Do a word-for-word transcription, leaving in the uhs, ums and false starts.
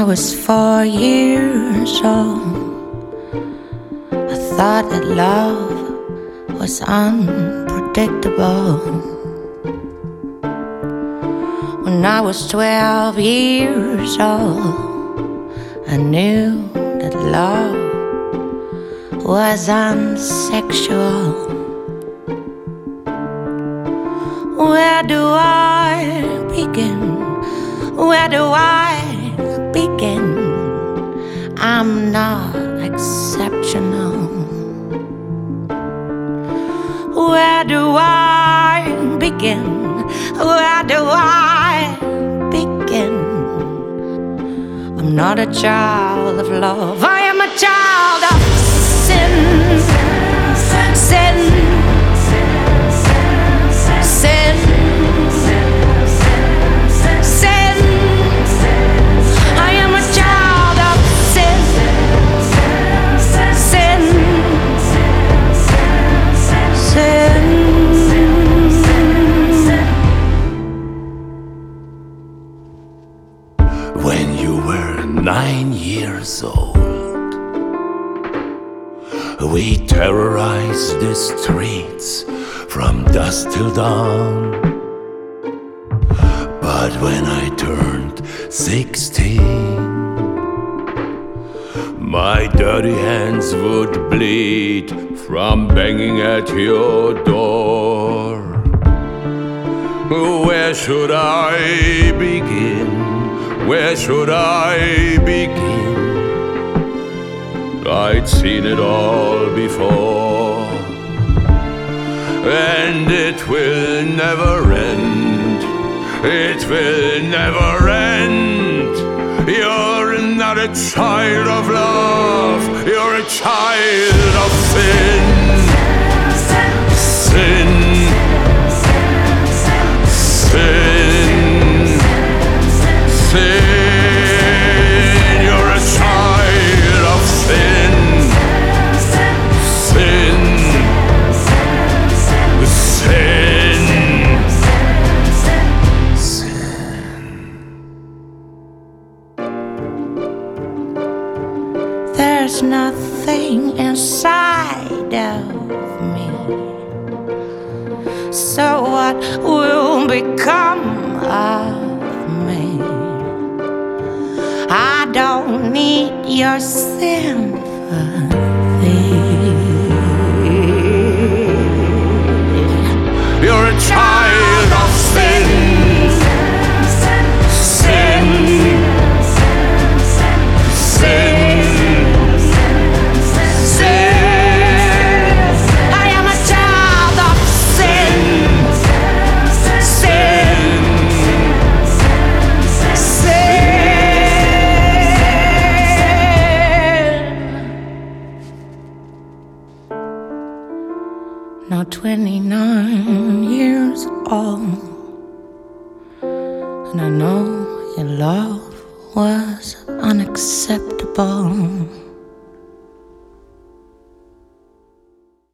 was four years old, I thought that love was unpredictable. When I was twelve years old, I knew that love was unsexual. Where do I begin? Where do I begin? I'm not exceptional. Where do I begin? Where do I begin? I'm not a child of love. I am a child of sin. Sin. Sin. Sin. I am a child of sin. Sin. Sin. When you were nine years old, we terrorized the streets from dusk till dawn. But when I turned sixteen, my dirty hands would bleed from banging at your door. Where should I begin? Where should I begin? I'd seen it all before, and it will never end. It will never end. You're not a child of love. You're a child of sin. Sin. Sin. Sin. You're a child of sin. Sin. Sin. There's nothing inside of me, so what will become of me? I don't need your sympathy. You're a child of sin. Sin. Sin. Now twenty-nine years old, and I know your love was unacceptable.